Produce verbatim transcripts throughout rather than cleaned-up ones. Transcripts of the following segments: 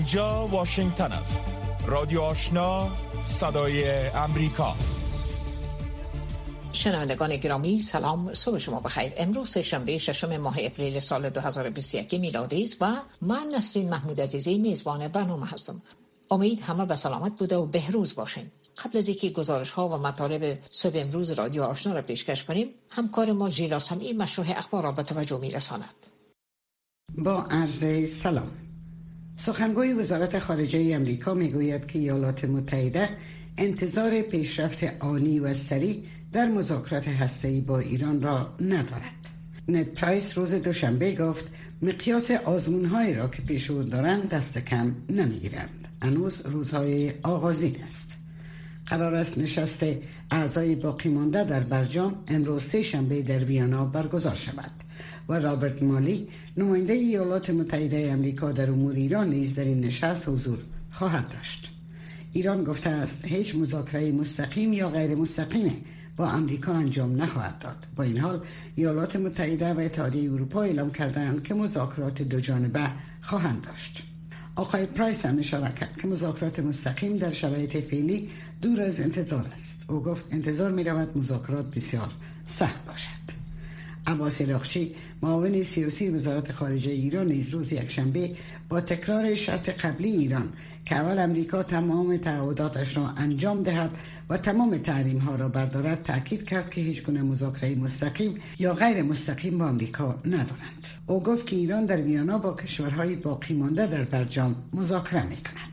اینجا واشنگتن است. رادیو آشنا، صدای امریکا. شنوندگان گرامی سلام، صبح شما بخیر. امروز سه‌شنبه ششم ماه اپریل سال دو هزار و بیست و یک میلادی است و من نسرین محمود عزیزی میزبان برنامه هستم. امید همه به سلامت بوده و بهروز باشین. قبل از اینکه گزارش ها و مطالب صبح امروز رادیو آشنا را پیشکش کنیم، همکار ما ژیلا سمعی مشروح اخبار را به توجه میرساند. با عرض سلام. سخنگوی وزارت خارجه امریکا میگوید که ایالات متحده انتظار پیشرفت آنی و سریع در مذاکرات هسته‌ای با ایران را ندارد. ند پرایس روز دوشنبه گفت مقیاس آزمون‌هایی را که پیش رو دارند دست کم نمیگیرند. هنوز روزهای آغازین است. قرار است نشست اعضای باقی مانده در برجام امروز سه شنبه در ویانا برگزار شود و رابرت مالی نماینده ایالات متحده آمریکا در امور ایران نیز در این نشست حضور خواهد داشت. ایران گفته است هیچ مذاکره مستقیم یا غیر مستقیم با آمریکا انجام نخواهد داد. با این حال ایالات متحده و اتحادیه اروپا اعلام کردند که مذاکرات دو جانبه خواهند داشت. آقای پرایس هم اشاره کرد که مذاکرات مستقیم در شرایط فعلی دور از انتظار است. او گفت انتظار می رود مذاکرات بسیار سخت باشد. عباس راقچی معاون سیاسی وزارت خارجه ایران نیز روز یکشنبه با تکرار شرط قبلی ایران که اول امریکا تمام تعهداتش را انجام دهد و تمام تحریم ها را بردارد تاکید کرد که هیچ گونه مذاکره مستقیم یا غیر مستقیم با امریکا ندارند. او گفت که ایران در ویانا با کشورهای باقی مانده در برجام مذاکره می‌کند.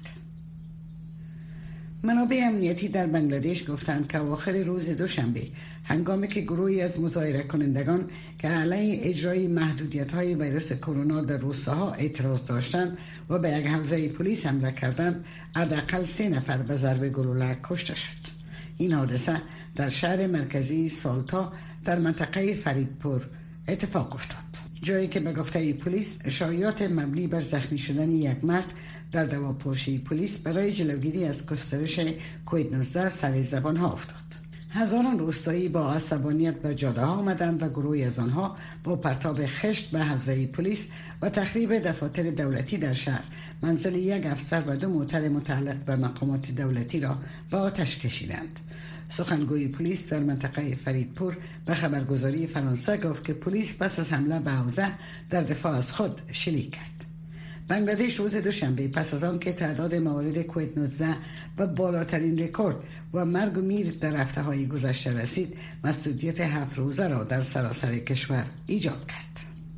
منابع امنیتی در بنگلادش گفتند که اواخر روز دوشنبه هنگامی که گروهی از مظاهره کنندگان که علیه اجرای محدودیت‌های ویروس کرونا در روستاها اعتراض داشتند و به یک حوزه پلیس حمله کردند، حداقل سه نفر به ضرب گلوله کشته شد. این حادثه در شهر مرکزی سالتا در منطقه فریدپور اتفاق افتاد، جایی که به گفته پلیس اشاعات مبنی بر زخمی شدن یک مرد در دواپوشی پلیس برای جلوگیری از گسترش کووید نوزده سر زبان ها افتاد. هزاران روستایی با عصبانیت به جاده ها آمدند و گروهی از آنها با پرتاب خشت به حوزه پلیس و تخریب دفاتر دولتی در شهر منزل یک افسر و دو معتل متعلق به مقامات دولتی را به آتش کشیدند. سخنگوی پلیس در منطقه فریدپور به خبرگزاری فرانسه گفت که پلیس پس از حمله به حوزه در دفاع از خود شلیک کرد. بنگلادش روز دوشنبه پس از آن که تعداد موارد کووید نوزده و بالاترین رکورد و مرگ و میر در هفته‌های گذشته رسید، مسدودیت هفت روزه را در سراسر کشور ایجاد کرد.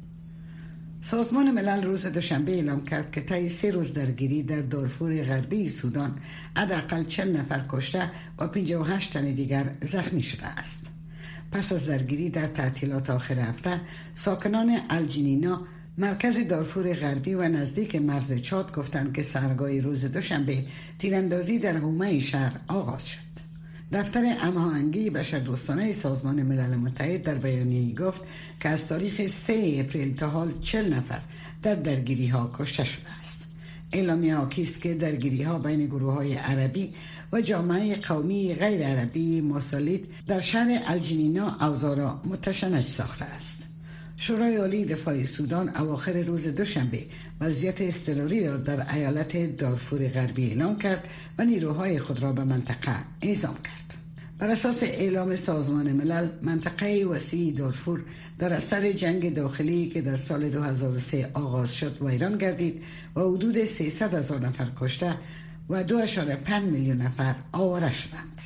سازمان ملل روز دوشنبه اعلام کرد که طی سه روز درگیری در دارفور غربی سودان حداقل چهل نفر کشته و پنجاه و هشت تن دیگر زخمی شده است. پس از درگیری در تعطیلات آخر هفته، ساکنان الجنینا مرکز دارفور غربی و نزدیک مرز چاد گفتند که سحرگاه روز دوشنبه تیراندازی در حومه شهر آغاز شد. دفتر هماهنگی بشردوستانه سازمان ملل متحد در بیانیه‌ای گفت که از تاریخ سه اپریل تا حال چهل نفر در درگیری ها کشته شده است. اعلامیه حاکی است که درگیری ها بین گروه های عربی و جامعه قومی غیر عربی مسالید در شهر الجنینا اوضاع را متشنج ساخته است. شورای عالی دفاع سودان اواخر روز دوشنبه وضعیت اضطراری را در ایالت دارفور غربی اعلام کرد و نیروهای خود را به منطقه اعزام کرد. بر اساس اعلام سازمان ملل، منطقه وسیع دارفور در اثر جنگ داخلی که در سال دو هزار و سه آغاز شد ویران گردید و حدود سیصد هزار نفر کشته و دو ممیز پنج میلیون نفر آواره شدند.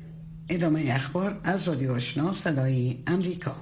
ادامه اخبار از رادیو آشنا صدای امریکا.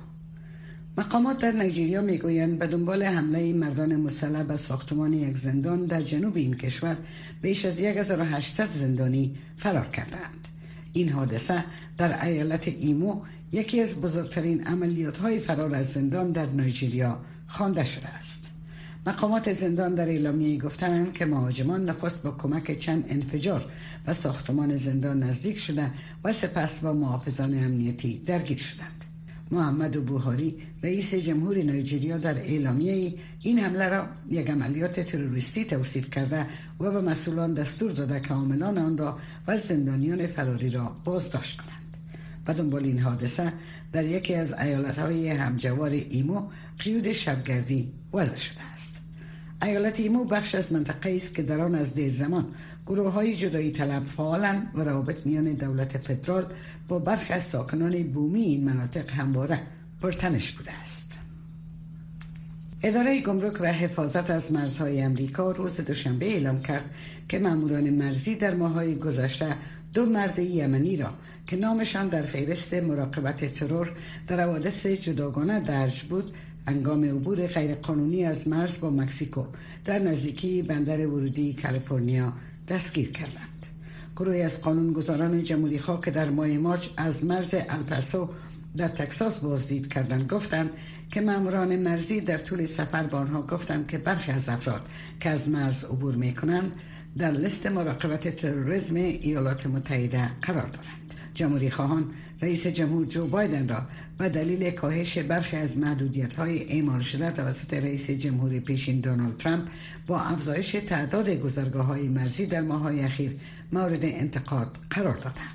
مقامات در نیجریه میگویند به دنبال حمله مردان مسلح به ساختمان یک زندان در جنوب این کشور بیش از هزار و هشتصد زندانی فرار کردند. این حادثه در ایالت ایمو یکی از بزرگترین عملیات‌های فرار از زندان در نیجریه خوانده شده است. مقامات زندان در اعلامیه‌ای گفتند که مهاجمان نخست با کمک چند انفجار به ساختمان زندان نزدیک شده و سپس با محافظان امنیتی درگیر شدند. محمد بوهاری رئیس جمهور نیجریه در اعلامیه این حمله را یک عملیات تروریستی توصیف کرده و به مسئولان دستور داده که عاملان آن را و زندانیان فراری را بازداشت کنند. و دنبال این حادثه در یکی از ایالت‌های همجوار ایمو قیود شبگردی وضع شده است. ایالت ایمو بخش از منطقه است که در آن از دیر زمان گروه های جدایی طلب فعالند و روابط میان دولت فدرال با برخی از ساکنان بومی این مناطق همواره پرتنش بوده است. اداره گمرک و حفاظت از مرزهای امریکا روز دوشنبه اعلام کرد که ماموران مرزی در ماه‌های گذشته دو مرد یمنی را که نامشان در فهرست مراقبت ترور در حوادث جداگانه درج بود هنگام عبور غیرقانونی از مرز با مکزیکو در نزدیکی بندر ورودی کالیفرنیا دستگیر کردند. گروهی از قانونگذاران جمهوری خواه که در ماه مارس از مرز الپاسو در تگزاس بازدید کردند گفتند که ماموران مرزی در طول سفر با آنها گفتند که برخی از افراد که از مرز عبور می‌کنند در لیست مراقبت تروریسم ایالات متحده قرار دارند. جمهوری خواهان رئیس جمهور جو بایدن را به دلیل کاهش برخی از محدودیت‌های اعمال شده توسط رئیس جمهور پیشین دونالد ترامپ با افزایش تعداد گذرگاه‌های مرزی در ماه‌های اخیر مورد انتقاد قرار دادند.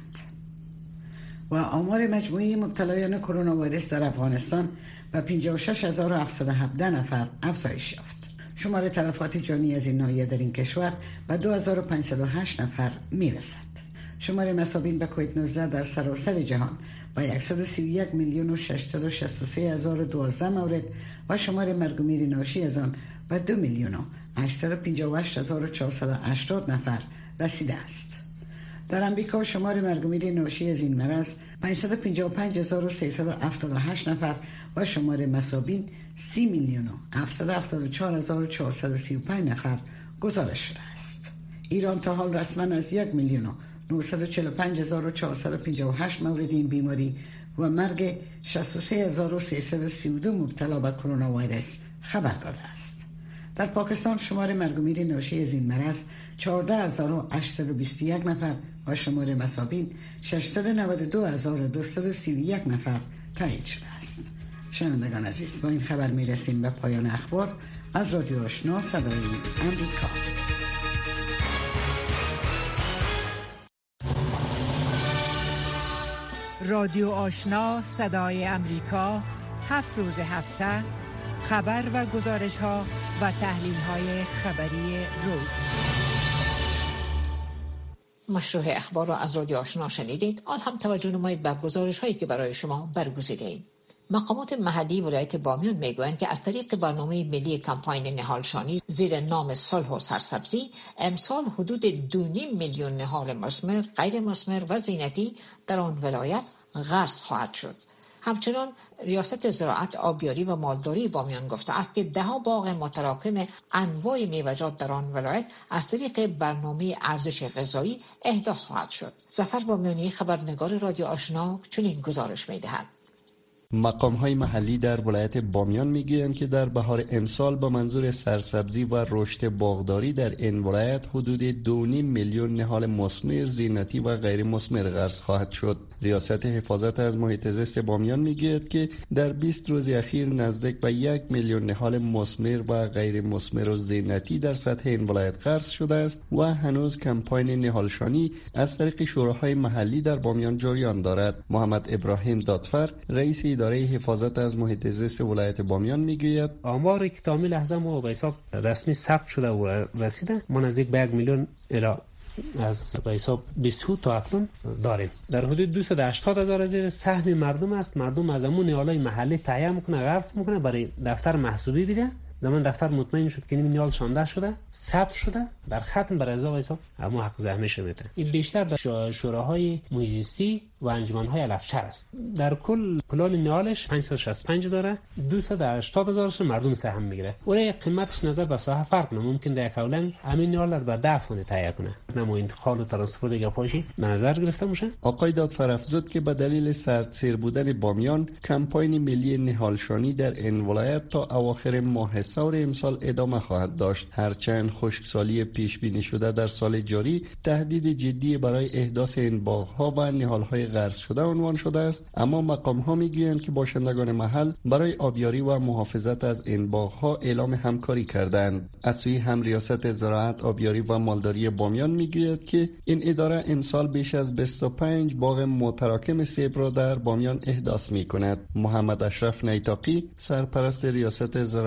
و آمار مجموعی مبتلایان کرونا ویروس در افغانستان به پنجاه و شش هزار و هفتصد و هفده نفر افزایش یافت. شمار تلفات جانی از این ناحیه در این کشور به دو هزار و پانصد و هشت نفر میرسد. شمار مصابین به کووید نوزده در سراسر جهان با صد و سی و یک میلیون و ششصد و شصت و سه هزار و دوازده مورد و شمار مرگ و میر ناشی از آن به دو میلیون و هشتصد و پنجاه و هشت هزار و چهارصد و هشتاد نفر رسیده است. در امریکا شمار مرگ و میر ناشی از این مرض پانصد و پنجاه و پنج هزار و سیصد و هفتاد و هشت نفر و شمار مصابین سی میلیون و هفتصد و هفتاد و چهار هزار و چهارصد و سی و پنج نفر گزارش شده است. ایران تا حال رسما از یک میلیون و نهصد و چهل و پنج هزار و چهارصد و پنجاه و هشت مورد این بیماری و مرگ شصت و سه هزار و سیصد و سی و دو مبتلا به کرونا ویروس خبر داده است. در پاکستان شمار مرگ و میر ناشی از این مرض چهارده هزار و هشتصد و بیست و یک نفر و شمار مصابین ششصد و نود و دو هزار و دویست و سی و یک نفر تایید شده است. شنوندگان عزیز، با این خبر میرسیم به پایان اخبار از رادیو آشنا صدای امریکا. رادیو آشنا صدای امریکا، هفت روز هفته خبر و گزارش ها و تحلیل های خبری روز. مشروع اخبار را از رادیو آشنا شنیدید. آن هم توجه نمایید به گزارش هایی که برای شما برگزیده ایم. مقامات محلی ولایت بامیان میگویند که از طریق برنامه ملی کمپاین نهالشانی زیر نام صلح و سرسبزی امسال حدود دو و نیم میلیون نهال مثمر، غیر مثمر و زینتی در آن ولایت غرس خواهد شد. همچنان ریاست زراعت، آبیاری و مالداری بامیان گفته است که ده ها باغ متراکم انواع میوه‌جات در آن ولایت از طریق برنامه ارزش غذایی احداث خواهد شد. ظفر بامیانی، خبرنگار رادیو آشنا، چنین گزارش می‌دهد. مقام‌های محلی در ولایت بامیان میگویند که در بهار امسال با منظور سرسبزی و رشد باغداری در این ولایت حدود دو و نیم میلیون نهال مثمر، زینتی و غیر مثمر غرس خواهد شد. ریاست حفاظت از محیط زیست بامیان میگوید که در بیست روز اخیر نزدیک به یک میلیون نهال مثمر و غیر مثمر و زینتی در سطح این ولایت غرس شده است و هنوز کمپاین نهالشانی از طریق شوراهای محلی در بامیان جریان دارد. محمد ابراهیم دادفر، رئیس اداره حفاظت از محیط زیست ولایت بامیان میگوید آماری که تا لحظه ما به حساب رسمی ثبت شده و رسیده ما نزدیک به یک میلیون الی از به حساب بیست تا اکنون داریم. در حدود دویست و هشتاد هزار زیر سهم مردم است. مردم از همون نهالای محلی تهیه میکنه، غرس میکنه، برای دفتر محسوبی بیده. زمان دفتر مطمئن شد که این نیال شانده شده، ثبت شده، در ختم بر ازا حساب اما حق زحمه میده. این بیشتر در شوراهای محیط زیستی و انجمن‌های علفچر است. در کل پلان نیالش پانصد و شصت و پنج هزار، دویست و هشتاد هزار مردم سهم میگیره. اون قیمتش نظر به ساحه فرق کنه. ممکن در کولن همین نیال به دفعه تهیه کنه. نمو انتقال و ترانسپورت دیگه پاشی نظر گرفته میشه. آقای دادفر افزود که به دلیل سردسیر بودن بامیان کمپاین ملی نهالشانی در این ولایت تا اواخر ماه سور امسال ادامه خواهد داشت. هرچند خشکسالی پیش بینی شده در سال جاری تهدید جدی برای احداث این باغ‌ها و نهال‌های غرس شده عنوان شده است، اما مقام‌ها می‌گویند که باشندگان محل برای آبیاری و محافظت از این باغ‌ها اعلام همکاری کردند. از سوی هم ریاست زراعت، آبیاری و مالداری بامیان می‌گوید که این اداره امسال بیش از بیست و پنج باغ متراکم سیب را در بامیان احداث می‌کند. محمد اشرف نیتاقی، سرپرست ریاست زراعت، آبیاری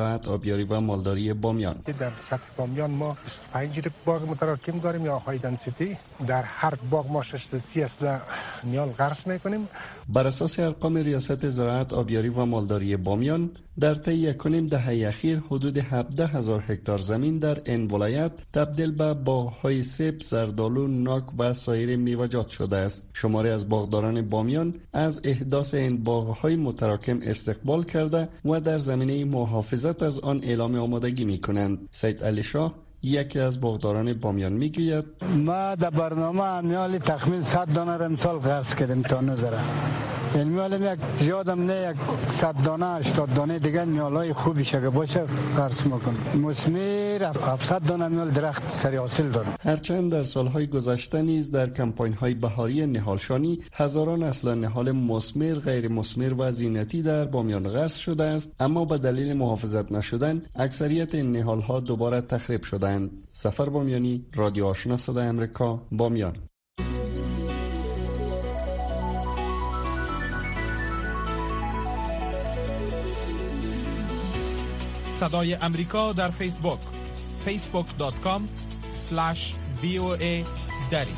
آبیاری و مالداری بامیان. در سطح بامیان ما بیست و پنج باغ متراکم داریم یا های دنسیتی. در هر باغ ما شش تا سی اصل نیال غرس میکنیم. بر اساس ارقام ریاست زراعت، آبیاری و مالداری بامیان، در طی یک و نیم دهه اخیر حدود هفده هزار هکتار زمین در این ولایت تبدیل به باغ‌های سیب، زردآلو، ناک و سایر میوه‌جات شده است. شماری از باغداران بامیان از احداث این باغ‌های متراکم استقبال کرده و در زمینه محافظت از آن اعلام آمادگی می‌کنند. سید علی شاه، یکی از باغداران بامیان، میگوید: ما در برنامه امیال تخمین صد دانه را امسال قصد کردیم تا نظره. این میال یک زیادم نه، یک صد دانه هشتاد دانه دیگه میالای خوبی شده باشه قرض میکنیم. مسمیر هفتصد دانه میال درخت سری حاصل داریم. هرچند در سالهای گذشته نیز در کمپاین‌های بهاری نهالشانی هزاران اصل نهال مسمر، غیر مسمر و زینتی در بامیان غرس شده است، اما به دلیل محافظت نشدن اکثریت این نهال‌ها دوباره تخریب شدند. سفر بامیانی، رادیو آشنا صدای آمریکا، بامیان. صدای امریکا در فیسبوک فیسبوک دات کام اسلش وی او ای دری.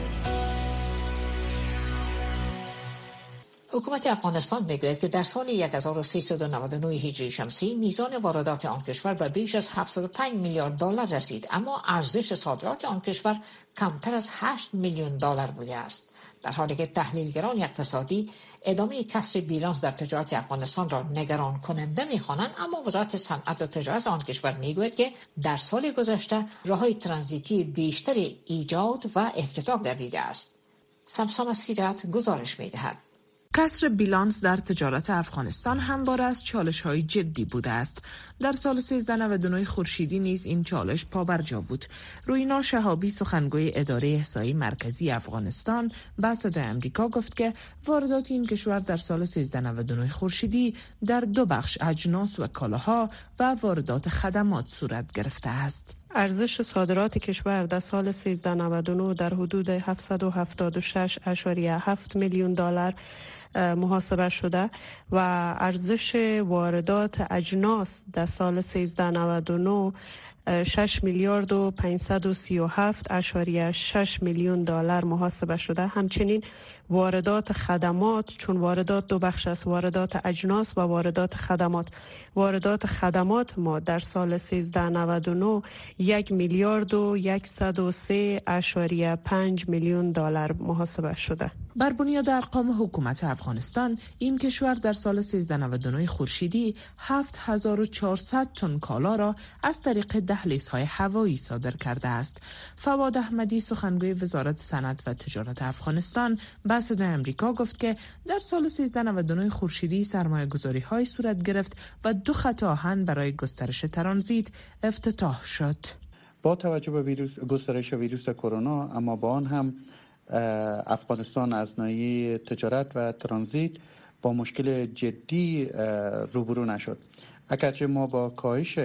حکومت افغانستان میگوید که در سال هزار و سیصد و نود و نه هجری شمسی میزان واردات آن کشور به بیش از هفتصد و پنج میلیارد دلار رسید، اما ارزش صادرات آن کشور کمتر از هشت میلیون دلار بوده است. در حالی که تحلیلگران اقتصادی ادامه کسر بیلانس در تجارت افغانستان را نگران کننده می‌خوانند، اما وزارت صنعت و تجارت آن کشور میگوید که در سال گذشته راه‌های ترانزیتی بیشتری ایجاد و افتتاح گردیده است. سمسام سیرت گزارش می‌دهد. کسر بیلانس در تجارت افغانستان همواره از چالش‌های جدی بوده است. در سال سیزده نود و نه خورشیدی نیز این چالش پابرجا بود. روینا شهابی، سخنگوی اداره احصایی مرکزی افغانستان، به صدای آمریکا گفت که واردات این کشور در سال سیزده نود و نه خورشیدی در دو بخش، اجناس و کالاها و واردات خدمات صورت گرفته است. ارزش صادرات کشور در سال سیزده نود و نه در حدود هفتصد و هفتاد و شش و هفت میلیون دلار محاسبه شده و ارزش واردات اجناس در سال سیزده نود و نه شش میلیارد و پانصد و سی و هفت و شش میلیون دلار محاسبه شده. همچنین واردات خدمات، چون واردات دو بخش است، واردات اجناس و واردات خدمات. واردات خدمات ما در سال سیزده نود و نه یک میلیارد و صد و سه و پنج میلیون دلار محاسبه شده. بر بنیاد ارقام حکومت افغانستان، این کشور در سال سیزده نود و نه خورشیدی هفت هزار و چهارصد تن کالا را از طریق دهلیزهای هوایی صادر کرده است. فواد احمدی، سخنگوی وزارت صنعت و تجارت افغانستان، به صدای آمریکا گفت که در سال سیزده نود و نه خورشیدی سرمایه‌گذاری های صورت گرفت و دو خط آهن برای گسترش ترانزیت افتتاح شد. با توجه به ویروس گسترش ویروس کرونا، اما با آن هم افغانستان از ناحیه تجارت و ترانزیت با مشکل جدی روبرو نشد. اگرچه ما با کاهش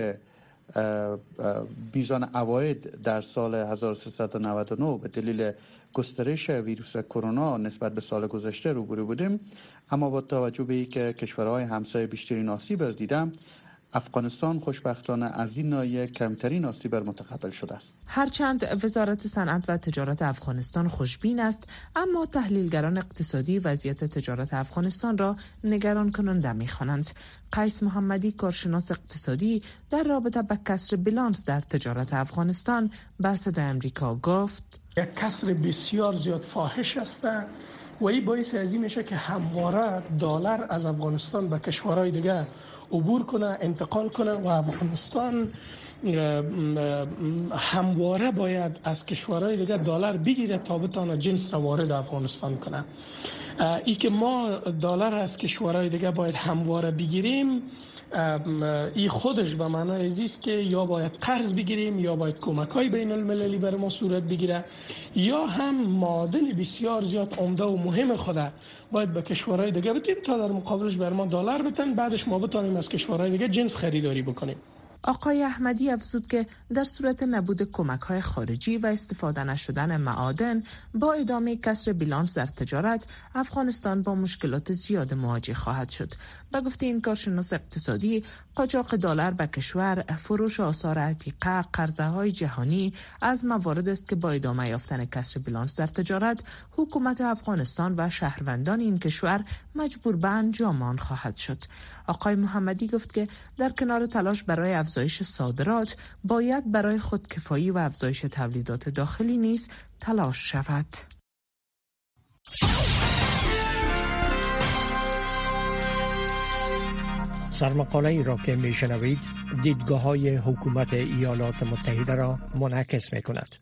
میزان عواید در سال هزار و سیصد و نود و نه به دلیل گسترش ویروس کرونا نسبت به سال گذشته روبرو بودیم، اما با توجه به اینکه کشورهای همسایه بیشترین آسیب را دیدند، افغانستان خوشبختانه از این ناحیه کمترین آسیب متقبل شده است. هرچند وزارت صنعت و تجارت افغانستان خوشبین است، اما تحلیلگران اقتصادی وضعیت تجارت افغانستان را نگران کننده می‌خوانند. قیس محمدی، کارشناس اقتصادی، در رابطه با کسر بیلانس در تجارت افغانستان به صدای آمریکا گفت: یک کسر بسیار زیاد فاحش است و این باعث از این میشه که همواره دلار از افغانستان به کشورهای دیگه عبور کنه، انتقال کنه و افغانستان همواره باید از کشورهای دیگه دلار بگیره تا بتونه جنس را وارد افغانستان کنه. ای که ما دلار از کشورهای دیگه باید همواره بگیریم، این خودش به معنای است که یا باید قرض بگیریم یا باید کمک‌های بین المللی بر ما صورت بگیره، یا هم معادن بسیار زیاد عمده و مهم خوده باید به کشورهای دیگه بدیم تا در مقابلش بر ما دلار بدن، بعدش ما بتونیم از کشورهای دیگه جنس خریداری بکنیم. آقای احمدی افزود که در صورت نبود کمک‌های خارجی و استفاده نشدن معادن با ادامه کسر بیلانس در تجارت، افغانستان با مشکلات زیاد مواجه خواهد شد. با گفته این کارشناس اقتصادی، قاچاق دلار به کشور، فروش آثار عتیقه، قرضه‌های جهانی از موارد است که با ادامه یافتن کسر بیلانس در تجارت، حکومت افغانستان و شهروندان این کشور مجبور به انجام آن خواهد شد. آقای محمدی گفت که در کنار تلاش برای افزایش صادرات، باید برای خودکفایی و افزایش تولیدات داخلی نیز تلاش شود. سرمقاله ای را که می شنوید دیدگاه های حکومت ایالات متحده را منعکس می کند.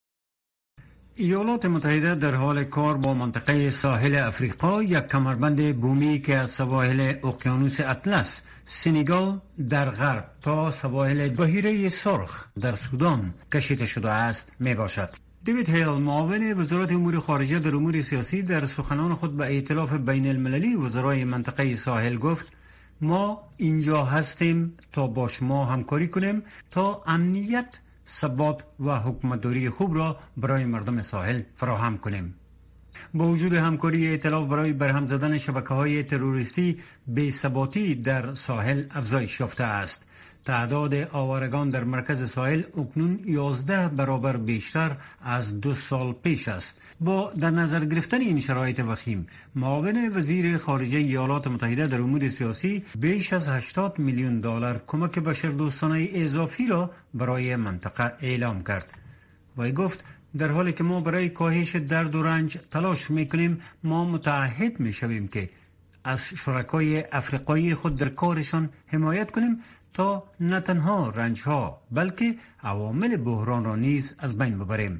ایالات متحده در حال کار با منطقه ساحل افریقا، یک کمربند بومی که از سواحل اقیانوس اطلس، سنگال در غرب تا سواحل بحیره سرخ در سودان کشیده شده است می باشد. دیوید هیل، معاون وزارت امور خارجه در امور سیاسی، در سخنان خود به ائتلاف بین المللی وزرای منطقه ساحل گفت: ما اینجا هستیم تا با شما همکاری کنیم تا امنیت، ثبات و حکومتداری خوب را برای مردم ساحل فراهم کنیم. با وجود همکاری ائتلاف برای برهم زدن شبکه‌های تروریستی، بی‌ثباتی در ساحل افزایش یافته است. تعداد آوارگان در مرکز ساحل اکنون یازده برابر بیشتر از دو سال پیش است. با در نظر گرفتن این شرایط وخیم، معاون وزیر خارجه ایالات متحده در امور سیاسی بیش از هشتاد میلیون دلار کمک بشردوستانه اضافی را برای منطقه اعلام کرد. وی گفت: در حالی که ما برای کاهش درد و رنج تلاش میکنیم، ما متعهد میشویم که از شرکای افریقایی خود در کارشان حمایت کنیم تا نه تنها رنجها بلکه عوامل بحران را نیز از بین ببریم.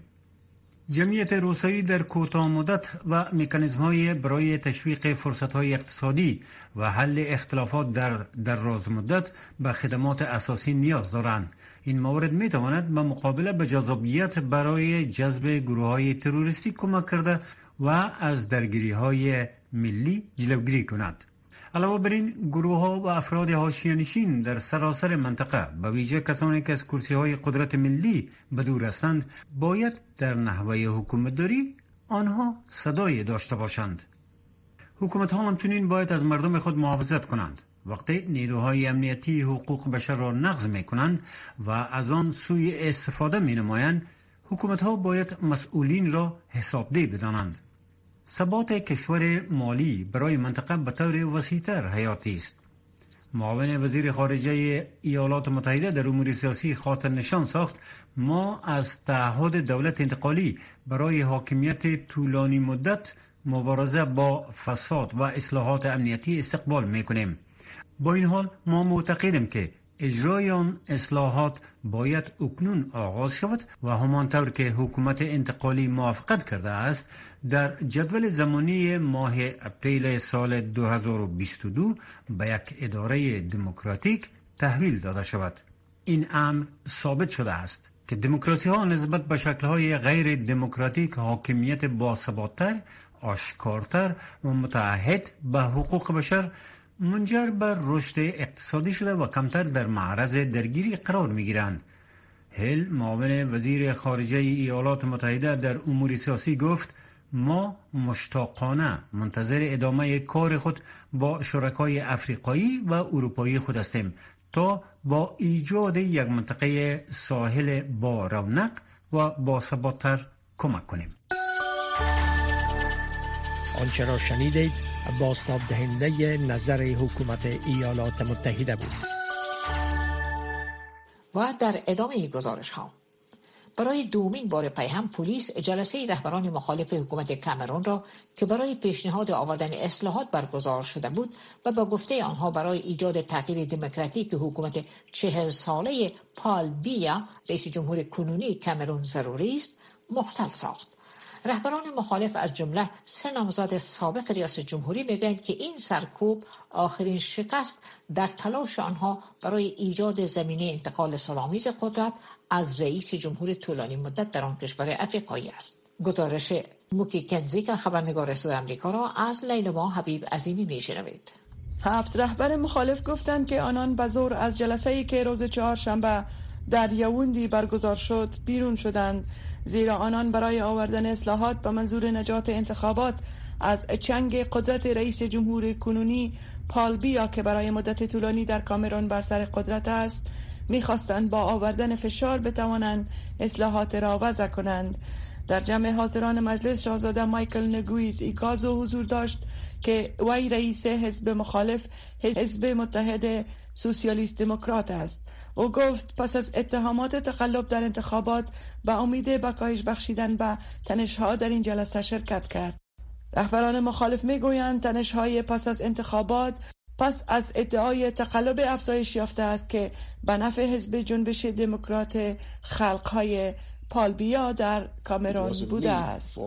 جمعیت روسایی در کوتاه مدت و مکانیزم‌های برای تشویق فرصت‌های اقتصادی و حل اختلافات در دراز مدت به خدمات اساسی نیاز دارند. این موارد می‌تواند به مقابله به جذابیت برای جذب گروه‌های تروریستی کمک کرده و از درگیری‌های ملی جلوگیری کند. علاوه بر این، گروه ها و افراد حاشیه‌نشین در سراسر منطقه، به ویژه کسانی که از کرسی های قدرت ملی به دور هستند، باید در نحوه حکومتداری آنها صدای داشته باشند. حکومت ها همچنین باید از مردم خود محافظت کنند. وقتی نیروهای امنیتی حقوق بشر را نقض می کنند و از آن سوء استفاده می نمایند، حکومت ها باید مسئولین را حسابدهی بدانند. ثبات کشور مالی برای منطقه به طور وسیع‌تر حیاتی است. معاون وزیر خارجه ایالات متحده در امور سیاسی خاطر نشان ساخت: ما از تعهد دولت انتقالی برای حاکمیت طولانی مدت، مبارزه با فساد و اصلاحات امنیتی استقبال می‌کنیم. با این حال ما معتقدیم که اجرای آن اصلاحات باید اکنون آغاز شود و همانطور که حکومت انتقالی موافقت کرده است، در جدول زمانی ماه اپریل سال دو هزار و بیست و دو به یک اداره دموکراتیک تحویل داده شود. این امر ثابت شده است که دموکراسی ها نسبت به شکل‌های غیر دموکراتیک حاکمیت باثبات‌تر، آشکارتر و متعهد به حقوق بشر، منجر بر رشد اقتصادی شده و کمتر در معرض درگیری قرار می‌گیرند. هیل، معاون وزیر خارجه ایالات متحده در امور سیاسی، گفت: ما مشتاقانه منتظر ادامه کار خود با شرکای افریقایی و اروپایی خود هستیم تا با ایجاد یک منطقه ساحل با رونق و باثبات‌تر کمک کنیم. آنچه را شنیدید بازتاب دهنده نظر حکومت ایالات متحده بود. و در ادامه گزارش ها، برای دومین بار پی هم پلیس جلسه رهبران مخالف حکومت کامرون را که برای پیشنهاد آوردن اصلاحات برگزار شده بود و با گفته آنها برای ایجاد تغییر دموکراتیک حکومت چهل ساله پال بیا رئیس جمهور کنونی کامرون ضروری است، مختل ساخت. رهبران مخالف از جمله سه نامزد سابق ریاست جمهوری میگویند که این سرکوب آخرین شکست در تلاش آنها برای ایجاد زمینه انتقال صلح‌آمیز قدرت از رئیس جمهور طولانی مدت در آن کشور افریقایی است. گزارش موکی کنزی که خبرنگار صدای آمریکا را از لیلما حبیب عظیمی میشنوید. هفت رهبر مخالف گفتند که آنان به زور از جلسه‌ای که روز چهارشنبه در یاوندی برگزار شد بیرون شدند، زیرا آنان برای آوردن اصلاحات به منظور نجات انتخابات از چنگ قدرت رئیس جمهور کنونی پال بیا که برای مدت طولانی در کامرون بر سر قدرت است می‌خواستند با آوردن فشار بتوانند اصلاحات را وضع کنند. در جمع حاضران مجلس شاهزاده مایکل نگویز ایکازو حضور داشت که وی رئیس حزب مخالف حزب متحد سوسیالیست دموکرات است. او گفت پس از اتهامات تقلب در انتخابات به امید به کاهش بخشیدن به تنش‌ها در این جلسه شرکت کرد. رهبران مخالف میگویند تنش‌های پس از انتخابات پس از ادعای تقلب افزایش یافته است که به نفع حزب جنبش دموکرات خلق‌های پال بیا در کامرون بوده است.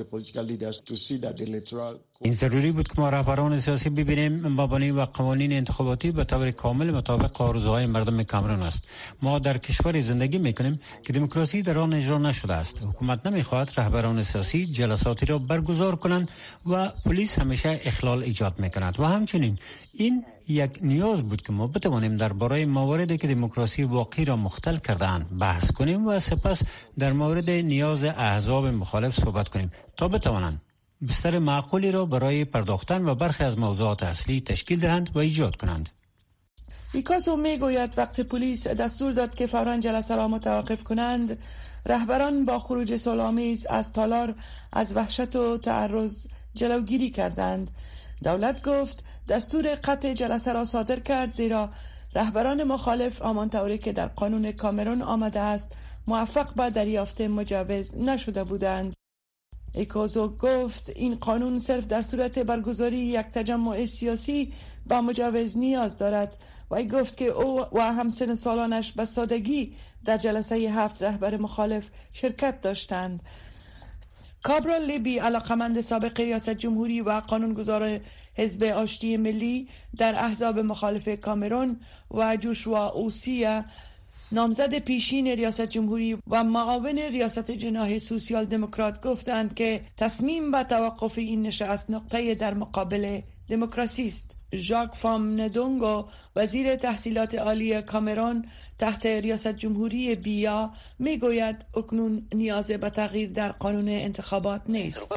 این ضروری بود که ما رهبران سیاسی ببینیم مبانی و قوانین انتخاباتی به طور کامل مطابق آرزوهای مردم کامرون است. ما در کشوری زندگی میکنیم که دموکراسی در آن اجرا نشده است. حکومت نمیخواهد رهبران سیاسی جلساتی را برگزار کنند و پلیس همیشه اخلال ایجاد میکند و همچنین این یک نیاز بود که ما بتوانیم درباره مواردی که دموکراسی واقعی را مختل کرده‌اند بحث کنیم و سپس در مورد نیاز احزاب مخالف صحبت کنیم تا بتوانند بستر معقولی را برای پرداختن و برخی از موضوعات اصلی تشکیل دهند و ایجاد کنند. ایکازو میگوید وقتی پلیس دستور داد که فوراً جلسه را متوقف کنند، رهبران با خروج صلح‌آمیز از تالار از وحشت و تعرض جلوگیری کردند. دولت گفت دستور قطع جلسه را صادر کرد زیرا رهبران مخالف آمانطوری که در قانون کامرون آمده است موفق به دریافت مجوز نشده بودند. ایکازو گفت این قانون صرف در صورت برگزاری یک تجمع سیاسی با مجوز نیاز دارد و ای گفت که او و همسن سالانش به سادگی در جلسه هفت رهبر مخالف شرکت داشتند. کابرال لیبی علاقمند سابق ریاست جمهوری و قانونگذار حزب آشتی ملی در احزاب مخالف کامرون و جوشوا اوسیا نامزد پیشین ریاست جمهوری و معاون ریاست جناح سوسیال دموکرات گفتند که تصمیم به توقف این نشست نقطه در مقابل دموکراسی است. ژاک فام ندونگو وزیر تحصیلات عالی کامرون تحت ریاست جمهوری بیا میگوید اکنون نیاز به تغییر در قانون انتخابات نیست.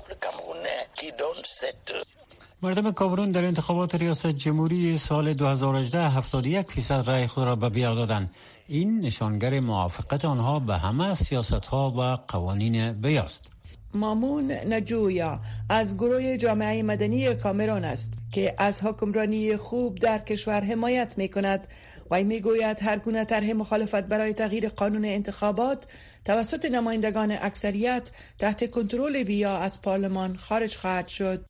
مردم کامرون در انتخابات ریاست جمهوری سال دو هزار و هجده هفتاد و یک فیصد رای خود را به بیا دادند. این نشانگر موافقت آنها به همه سیاست‌ها و قوانین بیاست. مامون نجویا از گروه جامعه مدنی کامرون است که از حکمرانی خوب در کشور حمایت می‌کند و میگوید هر گونه طرح مخالفت برای تغییر قانون انتخابات توسط نمایندگان اکثریت تحت کنترل بیا از پارلمان خارج خواهد شد.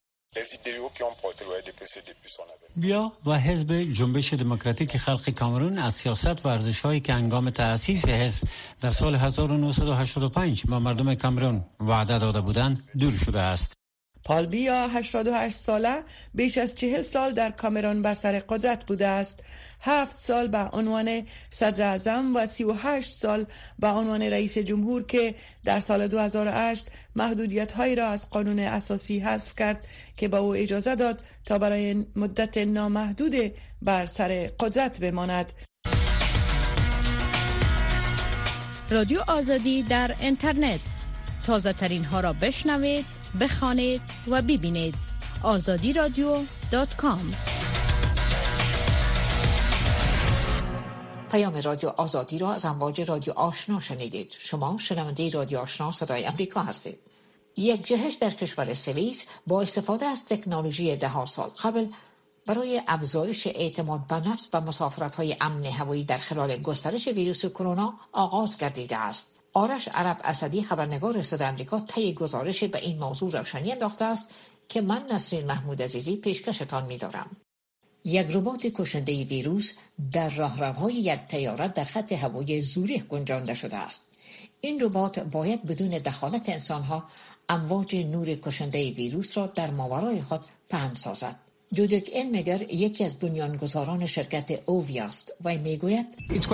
بیا و حزب جنبش دموکراتیک خلق کامرون از سیاست و ارزش‌هایی که هنگام تأسیس حزب در سال هزار و نهصد و هشتاد و پنج با مردم کامرون وعده داده بودند دور شده است. پال بیا هشتاد و هشت ساله بیش از چهل سال در کامرون بر سر قدرت بوده است. هفت سال به عنوان صدر اعظم و سی و هشت سال به عنوان رئیس جمهور که در سال دو هزار و هشت محدودیت‌هایی را از قانون اساسی حذف کرد که به او اجازه داد تا برای مدت نامحدود بر سر قدرت بماند. رادیو آزادی در اینترنت، تازه ترین ها را بشنوید، بخوانید و ببینید. آزادی رادیو دات کام. پیام رادیو آزادی را از امواج رادیو آشنا شنیدید. شما شنونده رادیو آشنا صدای امریکا هستید. یک جهش در کشور سوئیس با استفاده از تکنولوژی ده ها سال قبل برای افزایش اعتماد به نفس به مسافرت‌های امن هوایی در خلال گسترش ویروس کرونا آغاز گردیده است. آرش عرب اسدی خبرنگار صدای آمریکا طی گزارش به این موضوع روشنی انداخته است که من نسرین محمود عزیزی پیشکشتان می‌دارم. یک ربات کشنده ویروس در راهروهای یک طیاره در خط هوایی زوریخ گنجانده شده است. این ربات باید بدون دخالت انسان‌ها امواج نور کشنده ویروس را در ماورای خود پهن سازد. جودک المگر یکی از بنیانگذاران شرکت اوویا است و میگوید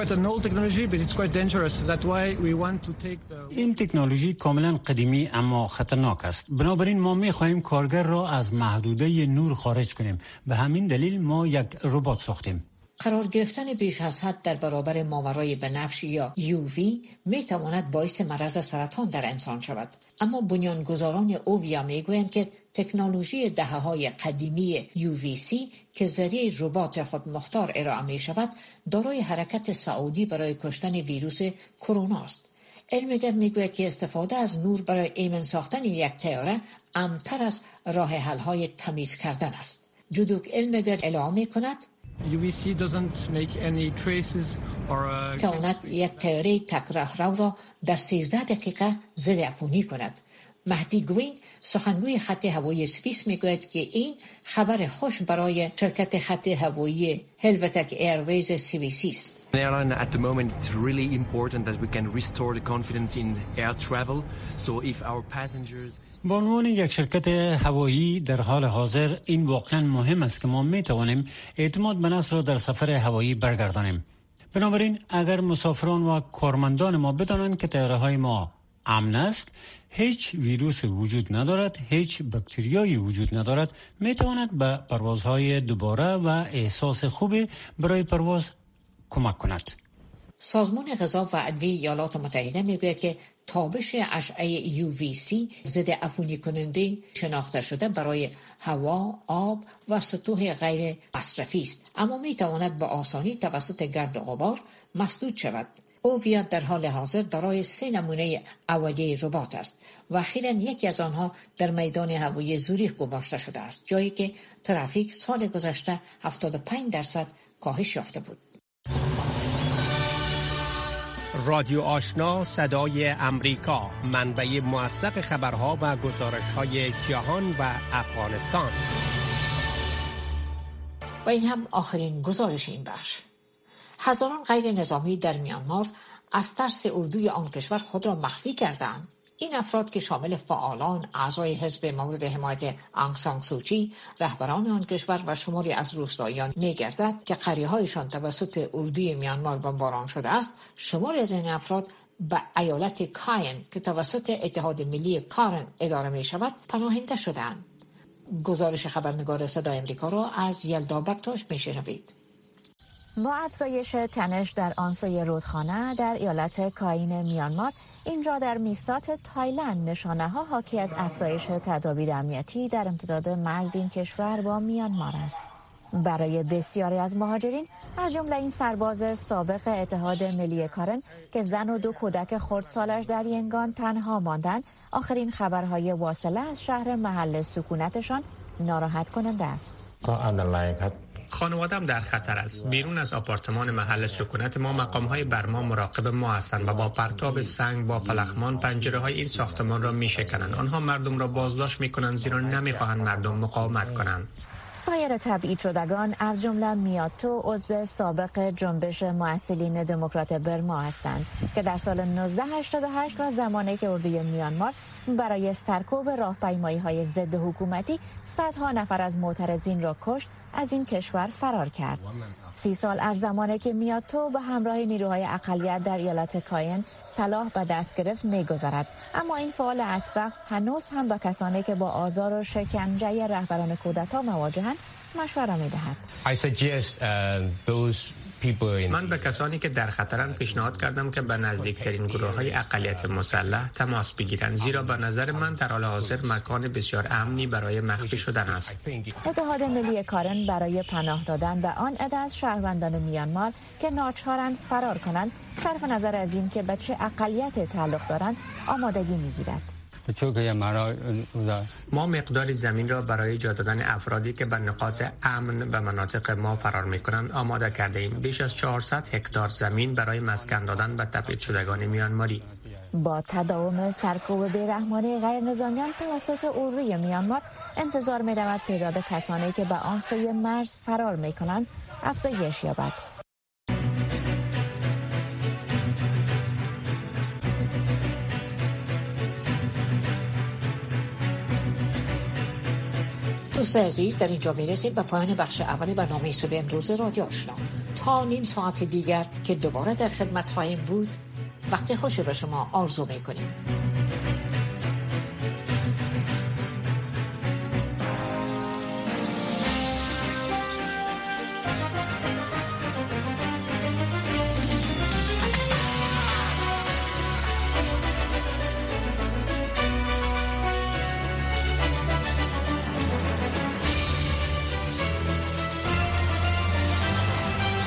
این تکنولوژی کاملا قدیمی اما خطرناک است. بنابراین ما می‌خواهیم کارگر را از محدوده نور خارج کنیم. به همین دلیل ما یک ربات ساختیم. قرار گرفتن بیش از حد در برابر ماورای بنفش یا یو وی می تواند باعث مرض سرطان در انسان شود. اما بنیانگذاران اوویا میگویند که تکنولوژی دهه‌های قدیمی یو وی سی که ذریعه ربات خود مختار ارائه می شود دارای حرکت سعودی برای کشتن ویروس کرونا است. المگر میگوید که استفاده از نور برای ایمن ساختن یک طیاره امن‌تر از راه حل‌های تمیز کردن است. جودک المگر اعلام می‌کند یو وی سی doesn't make any traces or تواند یک طیاره تک راهرو را در سیزده دقیقه ضد عفونی کند. مهدی گوین سخنگوی خط هوایی سوئیس میگوید که این خبر خوش برای شرکت خط هوایی هلوتک ایرویز سوئیسی است. Airline at the moment it's really important that we can restore the confidence in air travel. So if our passengers با عنوان یک شرکت هوایی در حال حاضر این واقعا مهم است که ما می توانیم اعتماد به نفس را در سفر هوایی برگردانیم. بنابراین اگر مسافران و کارمندان ما بدانند که طیاره های ما امن است، هیچ ویروس وجود ندارد، هیچ باکتریایی وجود ندارد، می تواند به پروازهای دوباره و احساس خوبی برای پرواز کمک کند. سازمان غذا و ادویه ایالات متحده میگوید که تابش اشعه یو وی سی ضد عفونی کننده شناخته شده برای هوا، آب و سطوح غیر مصرفی است، اما می تواند به آسانی توسط گرد و غبار مسدود شود. اوویا در حال حاضر دارای سه نمونه اولیه ربات است و اخیراً یکی از آنها در میدان هوایی زوریخ گماشته شده است، جایی که ترافیک سال گذشته هفتاد و پنج درصد کاهش یافته بود. رادیو آشنا صدای امریکا، منبع موثق خبرها و گزارش‌های جهان و افغانستان. و این هم آخرین گزارش این بخش. هزاران غیر نظامی در میانمار از ترس اردوی آن کشور خود را مخفی کردند. این افراد که شامل فعالان، اعضای حزب مورد حمایت آنگ سان سوچی، رهبران آن کشور و شماری از روستاییان می‌گردد که قریه‌هایشان توسط اردوی میانمار بمباران شده است، شماری از این افراد به ایالت کاین که توسط اتحاد ملی کارن اداره می‌شود پناهنده شدند. گزارش خبرنگار صدای آمریکا را از یلدا بکتاش می‌شنوید. با افزایش تنش در آن سوی رودخانه در ایالت کاین میانمار، اینجا در میسات تایلند نشانه‌ها حاکی از افزایش تدابیر امنیتی در امتداد مرز این کشور با میانمار است. برای بسیاری از مهاجرین از جمله این سرباز سابق اتحاد ملی کارن که زن و دو کودک خردسالش در ینگان تنها ماندند، آخرین خبرهای واصله از شهر محل سکونتشان ناراحت کننده است. خانوادم در خطر است. بیرون از آپارتمان محل سکونت ما مقام‌های برما مراقب ما هستند و با پرتاب سنگ با پلخمان پنجره‌های این ساختمان را می‌شکنند. آنها مردم را بازداشت می‌کنند زیرا نمی‌خواهند مردم مقاومت کنند. سایر تبعید شدگان از جمله میاتو عضو سابق جنبش مؤثرین دموکرات برما هستند که در سال نوزده هشتاد و هشت و زمانی که اردوی میانمار برای سرکوب راهپیمایی‌های ضد حکومتی صدها نفر از معترضین را کشت، از این کشور فرار کرد. سی سال از زمانی که میاتو به همراه نیروهای اقلیت در ایالت کاین سلاح به دست گرفت می‌گذرد، اما این فعال اسبق هنوز هم به کسانی که با آزار و شکنجه رهبران کودتا مواجهند مشوره می‌دهد. من به کسانی که در خطرند پیشنهاد کردم که به نزدیکترین گروه‌های اقلیت مسلح تماس بگیرند، زیرا به نظر من در حال حاضر مکان بسیار امنی برای مخفی شدن است. اتحاد ملی کارن برای پناه دادن به آن عده از شهروندان میانمار که ناچارند فرار کنند، صرف نظر از این که به چه اقلیت تعلق دارند آمادگی می‌گیرد. ما مقداری زمین را برای جا دادن افرادی که به نقاط امن به مناطق ما فرار می‌کنند آماده کرده ایم. بیش از چهارصد هکتار زمین برای مسکن دادن به تبعید شدگان میانماری. با تداوم سرکوب بیرحمانه غیر نظامیان توسط اردوی میانمار، انتظار می‌رود تعداد کسانی که به آن سوی مرز فرار می‌کنند افزایش یابد. دوستان عزیز، در اینجا میرسیم به پایان بخش اول برنامه صبح امروز رادیو آشنا. تا نیم ساعت دیگر که دوباره در خدمت خواهیم بود، وقت خوشی به شما آرزو میکنیم.